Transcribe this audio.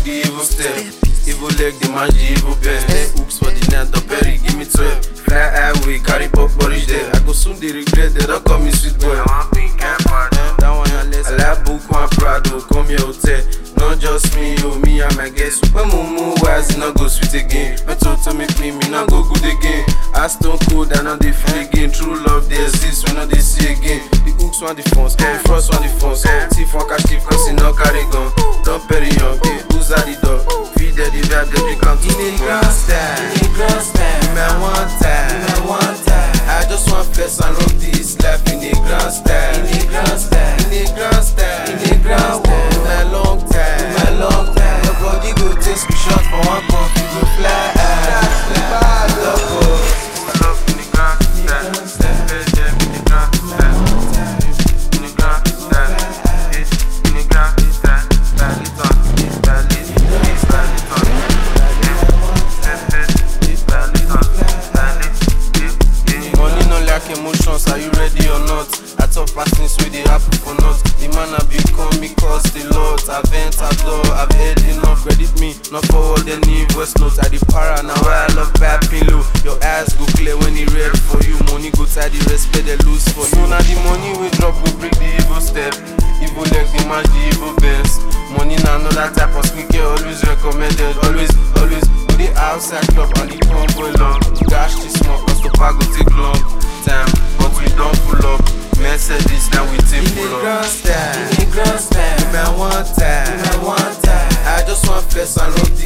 the evil step. Evil leg, the match the evil best. Hooks for the net, the berry, give me 12. Fly highway, carry pop porridge there. I go soon, they regret, they don't call me sweet boy. That one you less. I like book one Prado, come here hotel. Not just me, you, me and my guests. When mumu wise, not go sweet again. When to make me not go good again. I stone cold, I know they feel again. True love, they exist, we know they see again. The hooks want the phones, the frost want the phones. Thief one cash thief, cause he no carry gun. Don't bury young, who's at the door? Feed the vibe, they come to the grand style. In my one time, I just want flex and rock this life in a grand style. In a grand style, in my long time, nobody go take screenshot for one cup, you go fly. Emotions, are you ready or not? I talk past things where they happen for not. The man I become me cause the lot. I've bent outdoor, I've had enough. Credit me, not forward any voice notes. I the para now I love bad pillow. Your eyes go clear when he read for you. Money go tidy, respect they lose for you. Now the money we drop go break the evil step. Evil leg they match the evil best. Money now another type of skincare always recommended. Always the outside club and the combo long. Gosh this smoke cause the pack go take long time, but we don't pull up. Mercedes now we take pull up. In a grand style, in my one time, I just want flex and rock